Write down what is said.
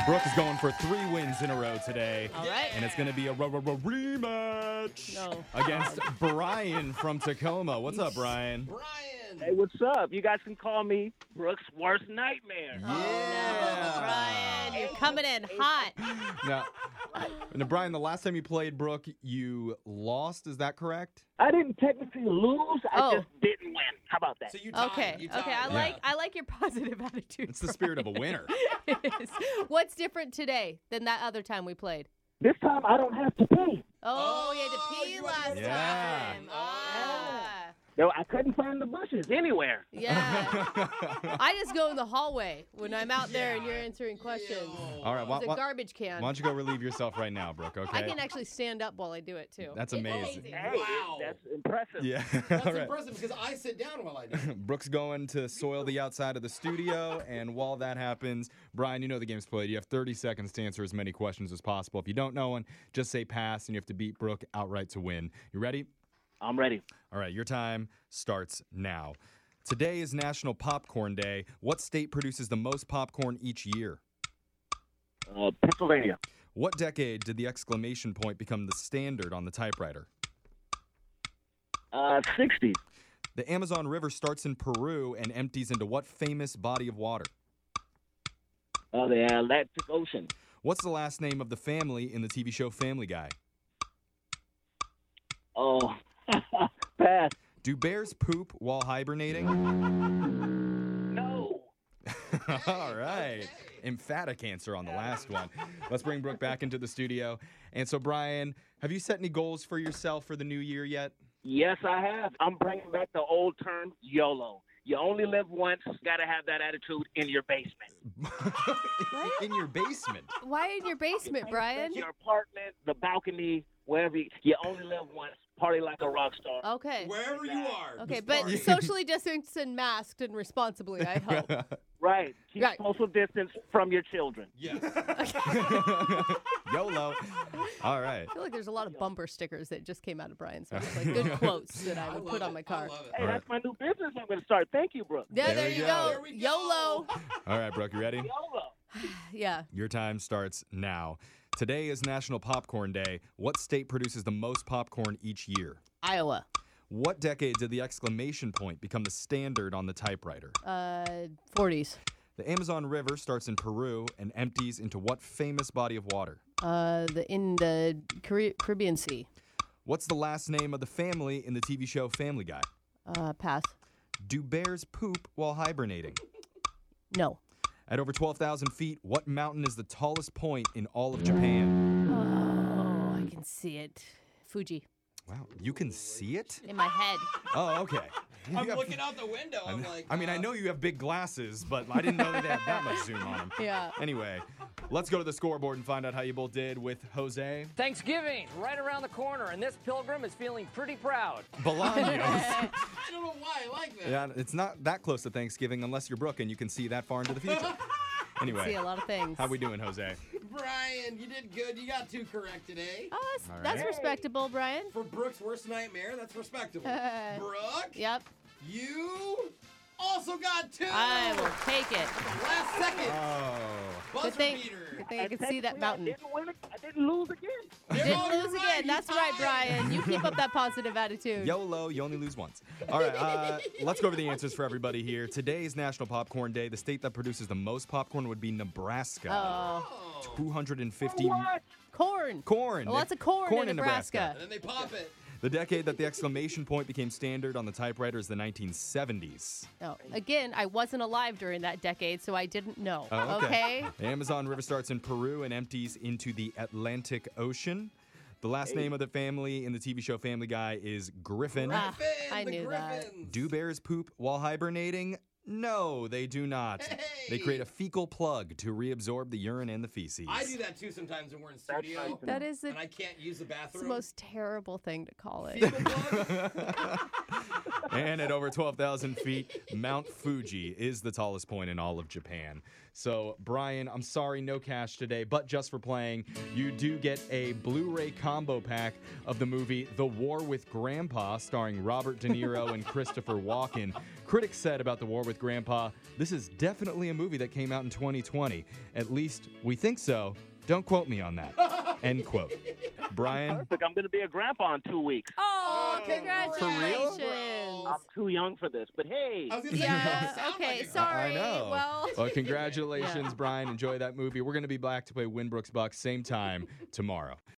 Brooke is going for 3 wins in a row today. All right. And it's going to be a rematch against Brian from Tacoma. What's up, Brian? Hey, what's up? You guys can call me Brooke's worst nightmare. Yeah. Brian, you're coming in hot. Now, Brian, the last time you played Brooke, you lost. Is that correct? I didn't technically lose. I just didn't win. How about that? So you tied. Okay. You tied. Okay. I like your positive attitude. It's the spirit of a winner. It is. What's different today than that other time we played? This time I don't have to pay. Oh, you had to pee you had to last go time. bathroom. No, I couldn't find the bushes anywhere. Yeah. I just go in the hallway when I'm out there and you're answering questions. All right. There's a garbage can. Why don't you go relieve yourself right now, Brooke, okay? I can actually stand up while I do it, too. That's It's amazing. Hey, Wow. that's impressive. Yeah. That's All right. impressive because I sit down while I do it. Brooke's going to soil the outside of the studio, and while that happens, Brian, you know the game's played. You have 30 seconds to answer as many questions as possible. If you don't know one, just say pass, and you have to beat Brooke outright to win. You ready? I'm ready. All right, your time starts now. Today is National Popcorn Day. What state produces the most popcorn each year? Pennsylvania. What decade did the exclamation point become the standard on the typewriter? 60. The Amazon River starts in Peru and empties into what famous body of water? The Atlantic Ocean. What's the last name of the family in the TV show Family Guy? Oh, pass. Do bears poop while hibernating? No. All right. Emphatic answer on the last one. Let's bring Brooke back into the studio. And so, Brian, have you set any goals for yourself for the new year yet? Yes, I have. I'm bringing back the old term YOLO. You only live once. Got to have that attitude in your basement. In your basement. Why in your basement, Brian? Your apartment, the balcony, wherever. You only live once. Party like a rock star. Okay. Wherever you are. Okay, just but party. socially distanced and masked and responsibly, I hope. Right. Keep Right. social distance from your children. Yes. YOLO. All right. I feel like there's a lot of bumper stickers that just came out of Brian's mouth, like good quotes that I would put on my car. I love it. Hey, All that's my new business I'm going to start. Thank you, Brooke. Yeah, There there we you go. go. There we go. YOLO. All right, Brooke, you ready? YOLO. Yeah. Your time starts now. Today is National Popcorn Day. What state produces the most popcorn each year? Iowa. What decade did the exclamation point become the standard on the typewriter? 40s. The Amazon River starts in Peru and empties into what famous body of water? In the Caribbean Sea. What's the last name of the family in the TV show Family Guy? Pass. Do bears poop while hibernating? No. At over 12,000 feet, what mountain is the tallest point in all of Japan? Oh, I can see it. Fuji. Wow, you can see it? In my head. Oh, okay. I'm You have- looking out the window. I'm like, I mean, I know you have big glasses, but I didn't know they had that much zoom on them. Yeah. Anyway, let's go to the scoreboard and find out how you both did with Jose Thanksgiving, right around the corner, and this pilgrim is feeling pretty proud. Bolaños. I don't know why I like that. Yeah, it's not that close to Thanksgiving unless you're Brooke and you can see that far into the future. See Anyway, a lot of things. how we doing, Jose? Brian, you did good. You got 2 correct today. Oh, that's right. respectable, Brian. For Brooke's worst nightmare, that's respectable. Brooke, Yep. you also got 2. I will take it. Last second. Oh. Buzzer Good thing, beater. good thing I can see that mountain. I didn't win it. I didn't lose again. Didn't Oh, you're lose right, again. you That's right, tied. Brian. You keep up that positive attitude. YOLO, you only lose once. All right, let's go over the answers for everybody here. Today is National Popcorn Day. The state that produces the most popcorn would be Nebraska. Oh, 250 What? corn. corn. Lots of corn in Nebraska. And then they pop it. The decade that the exclamation point became standard on the typewriter is the 1970s. Oh, again, I wasn't alive during that decade, so I didn't know. Oh, Okay. The Amazon River starts in Peru and empties into the Atlantic Ocean. The last name of the family in the TV show Family Guy is Griffin. Ah, Griffin, I the knew that. Griffins. Do bears poop while hibernating? No, they do not. They Hey! create a fecal plug to reabsorb the urine and the feces. I do that too sometimes when we're in studio. nice. That is And I can't use the it's bathroom. the most terrible thing to call it. Fecal plug? And at over 12,000 feet, Mount Fuji is the tallest point in all of Japan. So, Brian, I'm sorry, no cash today, but just for playing, you do get a Blu-ray combo pack of the movie The War with Grandpa, starring Robert De Niro and Christopher Walken. Critics said about The War with Grandpa, this is definitely a movie that came out in 2020. At least we think so. Don't quote me on that. End quote. Brian? Perfect. I'm going to be a grandpa in 2 weeks. Oh, For congratulations. real? I'm too young for this, but hey. I was gonna say, you Yeah, don't sound okay, like it. sorry. I know. Well, Congratulations, Brian. Enjoy that movie. We're going to be back to play Winbrook's Bucks same time tomorrow.